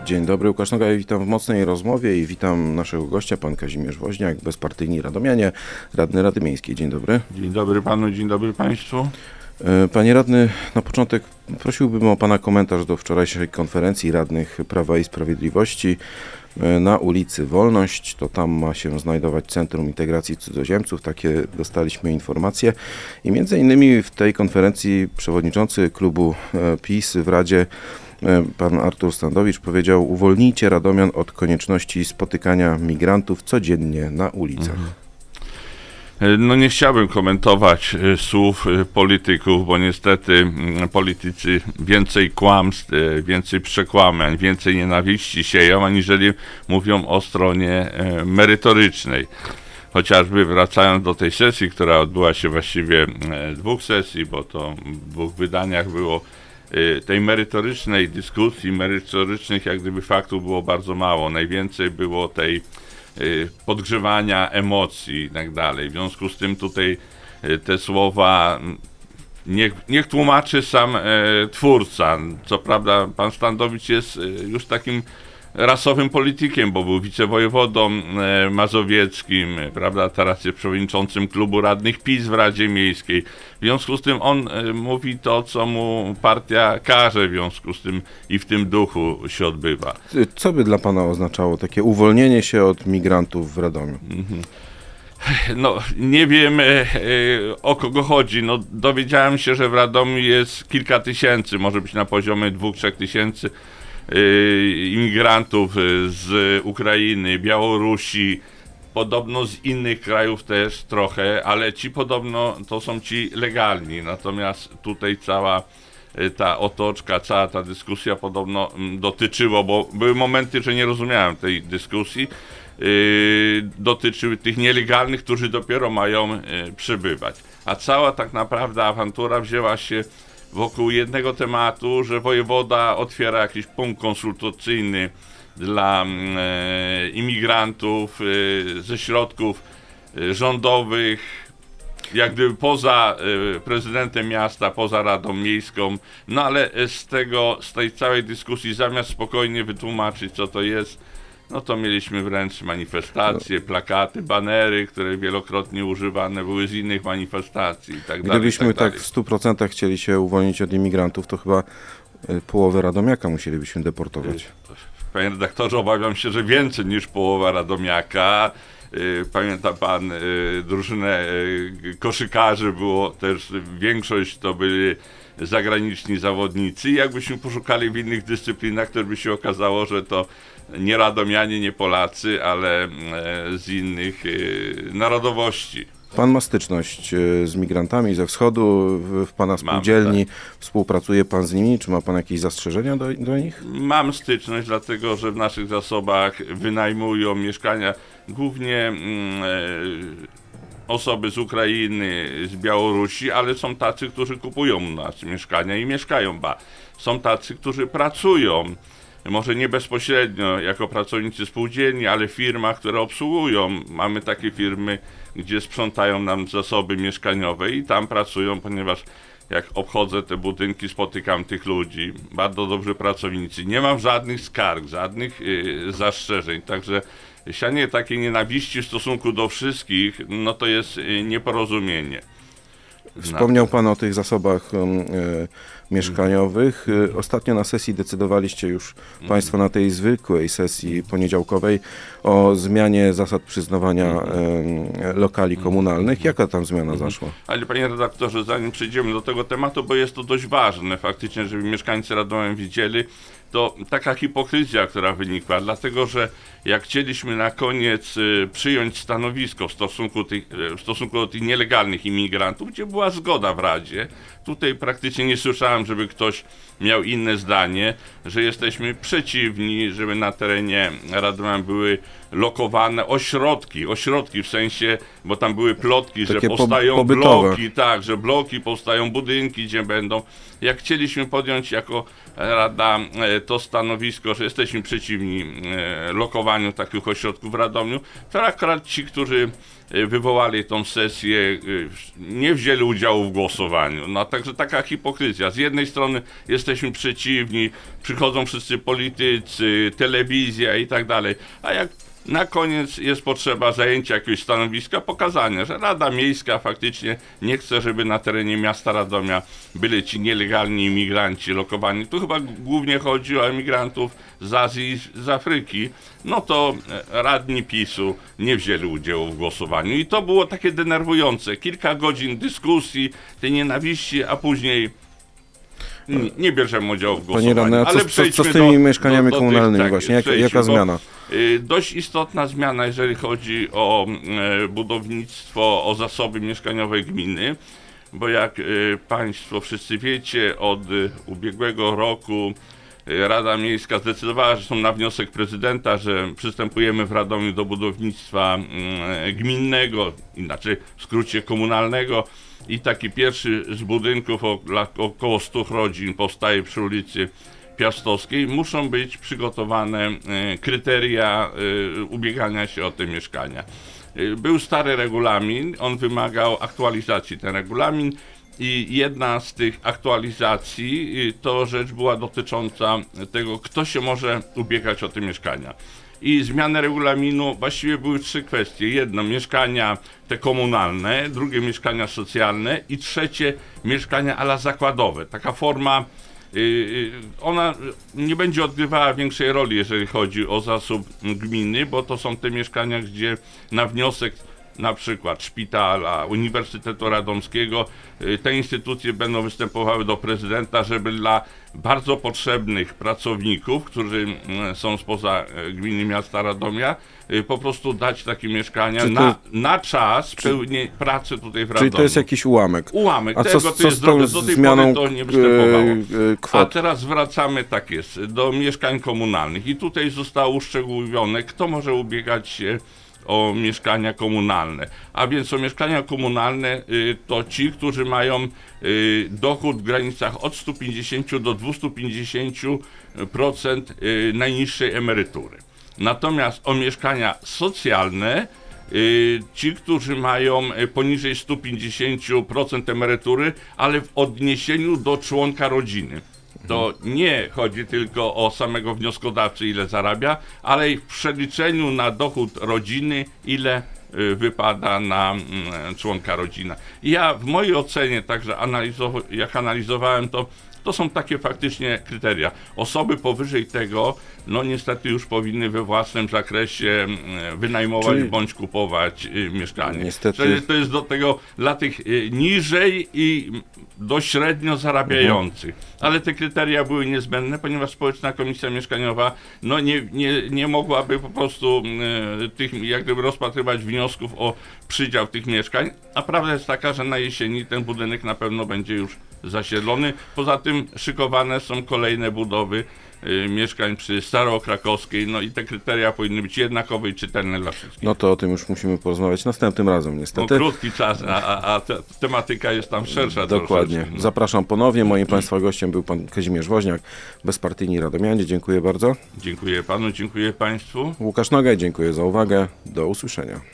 Dzień dobry, Łukasz Noga, witam w Mocnej Rozmowie i witam naszego gościa, pan Kazimierz Woźniak, bezpartyjni radomianie, radny Rady Miejskiej. Dzień dobry. Dzień dobry panu, dzień dobry państwu. Panie radny, na początek prosiłbym o pana komentarz do wczorajszej konferencji radnych Prawa i Sprawiedliwości na ulicy Wolność. To tam ma się znajdować Centrum Integracji Cudzoziemców, takie dostaliśmy informacje. I między innymi w tej konferencji przewodniczący klubu PiS w Radzie, pan Artur Standowicz, powiedział: uwolnijcie radomian od konieczności spotykania migrantów codziennie na ulicach. No nie chciałbym komentować słów polityków, bo niestety politycy więcej kłamstw, więcej przekłamań, więcej nienawiści sieją, aniżeli mówią o stronie merytorycznej. Chociażby wracając do tej sesji, która odbyła się właściwie dwóch sesji, bo to w dwóch wydaniach było, tej merytorycznej dyskusji, merytorycznych jak gdyby faktów było bardzo mało. Najwięcej było tej podgrzewania emocji i tak dalej. W związku z tym tutaj te słowa niech tłumaczy sam twórca. Co prawda pan Standowicz jest już takim rasowym politykiem, bo był wicewojewodą mazowieckim, prawda, teraz jest przewodniczącym klubu radnych PiS w Radzie Miejskiej. W związku z tym on mówi to, co mu partia każe, w związku z tym i w tym duchu się odbywa. Co by dla pana oznaczało takie uwolnienie się od migrantów w Radomiu? No, nie wiem o kogo chodzi. No, dowiedziałem się, że w Radomiu jest kilka tysięcy, może być na poziomie 2-3 tysięcy imigrantów z Ukrainy, Białorusi, podobno z innych krajów też trochę, ale ci podobno to są ci legalni, natomiast tutaj cała ta otoczka, cała ta dyskusja podobno dotyczyło, bo były momenty, że nie rozumiałem tej dyskusji, dotyczyły tych nielegalnych, którzy dopiero mają przybywać, a cała tak naprawdę awantura wzięła się wokół jednego tematu, że wojewoda otwiera jakiś punkt konsultacyjny dla imigrantów ze środków rządowych, jak gdyby poza prezydentem miasta, poza Radą Miejską, no ale z tej całej dyskusji, zamiast spokojnie wytłumaczyć, co to jest, no to mieliśmy wręcz manifestacje, plakaty, banery, które wielokrotnie używane były z innych manifestacji i tak dalej. Gdybyśmy tak w 100% chcieli się uwolnić od imigrantów, to chyba połowę Radomiaka musielibyśmy deportować. Panie redaktorze, obawiam się, że więcej niż połowa Radomiaka. Pamięta pan drużynę koszykarzy, było też większość to byli zagraniczni zawodnicy i jakbyśmy poszukali w innych dyscyplinach, to by się okazało, że to nie Radomianie, nie Polacy, ale z innych narodowości. Pan ma styczność z migrantami ze wschodu, w pana spółdzielni, tak. Współpracuje pan z nimi, czy ma pan jakieś zastrzeżenia do nich? Mam styczność, dlatego że w naszych zasobach wynajmują mieszkania głównie osoby z Ukrainy, z Białorusi, ale są tacy, którzy kupują u nas mieszkania i mieszkają, są tacy, którzy pracują, może nie bezpośrednio jako pracownicy spółdzielni, ale w firmach, które obsługują. Mamy takie firmy, gdzie sprzątają nam zasoby mieszkaniowe i tam pracują, ponieważ jak obchodzę te budynki, spotykam tych ludzi, bardzo dobrzy pracownicy. Nie mam żadnych skarg, żadnych zastrzeżeń, także sianie takiej nienawiści w stosunku do wszystkich, no to jest nieporozumienie. Wspomniał pan o tych zasobach mieszkaniowych. Ostatnio na sesji decydowaliście już państwo, na tej zwykłej sesji poniedziałkowej, o zmianie zasad przyznawania lokali komunalnych. Jaka tam zmiana zaszła? Ale panie redaktorze, zanim przejdziemy do tego tematu, bo jest to dość ważne faktycznie, żeby mieszkańcy Radomia widzieli, to taka hipokryzja, która wynikła, dlatego że jak chcieliśmy na koniec przyjąć stanowisko w stosunku do tych nielegalnych imigrantów, gdzie była zgoda w Radzie, tutaj praktycznie nie słyszałem, żeby ktoś miał inne zdanie, że jesteśmy przeciwni, żeby na terenie Radomia były lokowane ośrodki w sensie, bo tam były plotki, że Takie powstają pobytowe. bloki, tak, że bloki powstają, budynki, gdzie będą. Jak chcieliśmy podjąć jako Rada to stanowisko, że jesteśmy przeciwni lokowaniu takich ośrodków w Radomiu, to akurat ci, którzy wywołali tą sesję, nie wzięli udziału w głosowaniu. No także taka hipokryzja. Z jednej strony jesteśmy przeciwni, przychodzą wszyscy politycy, telewizja i tak dalej, a jak na koniec jest potrzeba zajęcia jakiegoś stanowiska, pokazania, że Rada Miejska faktycznie nie chce, żeby na terenie miasta Radomia byli ci nielegalni imigranci lokowani. Tu chyba głównie chodzi o emigrantów z Azji i z Afryki. No to radni PiS-u nie wzięli udziału w głosowaniu i to było takie denerwujące. Kilka godzin dyskusji, tej nienawiści, a później nie bierzemy udziału w głosowaniu. Panie radny, a Ale co z przejdźmy tymi do mieszkaniami tych, komunalnymi tak, właśnie? Jaka przejdźmy, bo zmiana? Dość istotna zmiana, jeżeli chodzi o budownictwo, o zasoby mieszkaniowe gminy, bo jak Państwo wszyscy wiecie, od ubiegłego roku Rada Miejska zdecydowała, że są na wniosek prezydenta, że przystępujemy w Radomiu do budownictwa gminnego, inaczej w skrócie komunalnego, i taki pierwszy z budynków, około 100 rodzin, powstaje przy ulicy Piastowskiej. Muszą być przygotowane kryteria ubiegania się o te mieszkania. Był stary regulamin, on wymagał aktualizacji, ten regulamin, i jedna z tych aktualizacji to rzecz była dotycząca tego, kto się może ubiegać o te mieszkania. I zmiany regulaminu właściwie były 3 kwestie. Jedno, mieszkania te komunalne, drugie, mieszkania socjalne i trzecie, mieszkania ala zakładowe. Taka forma, ona nie będzie odgrywała większej roli, jeżeli chodzi o zasób gminy, bo to są te mieszkania, gdzie na wniosek na przykład szpitala, Uniwersytetu Radomskiego, te instytucje będą występowały do prezydenta, żeby dla bardzo potrzebnych pracowników, którzy są spoza gminy miasta Radomia, po prostu dać takie mieszkania na czas pracy tutaj w Radomiu. Czyli to jest jakiś ułamek. Ułamek A tego, co jest z tą drogie. Do tej zmianą pory to nie występowało. kwot? A teraz wracamy, tak jest, do mieszkań komunalnych. I tutaj zostało uszczegółowione, kto może ubiegać się o mieszkania komunalne. A więc o mieszkania komunalne to ci, którzy mają dochód w granicach od 150 do 250% najniższej emerytury. Natomiast o mieszkania socjalne ci, którzy mają poniżej 150% emerytury, ale w odniesieniu do członka rodziny. To nie chodzi tylko o samego wnioskodawcy, ile zarabia, ale i w przeliczeniu na dochód rodziny, ile wypada na członka rodzina. I ja w mojej ocenie, także jak analizowałem to są takie faktycznie kryteria. Osoby powyżej tego, no niestety już powinny we własnym zakresie wynajmować bądź kupować mieszkanie. Niestety. Czyli to jest do tego dla tych niżej i do średnio zarabiających. Ale te kryteria były niezbędne, ponieważ Społeczna Komisja Mieszkaniowa no nie mogłaby po prostu tych, jak gdyby rozpatrywać wniosków o przydział tych mieszkań, a prawda jest taka, że na jesieni ten budynek na pewno będzie już zasiedlony. Poza tym szykowane są kolejne budowy mieszkań przy Starokrakowskiej, no i te kryteria powinny być jednakowe i czytelne dla wszystkich. No to o tym już musimy porozmawiać następnym razem, niestety. No, krótki czas, a tematyka jest tam szersza. Dokładnie. Troszeczkę, no. Zapraszam ponownie. Moim Państwa gościem był pan Kazimierz Woźniak, bezpartyjni radomianie. Dziękuję bardzo. Dziękuję panu, dziękuję państwu. Łukasz Nogaj, dziękuję za uwagę. Do usłyszenia.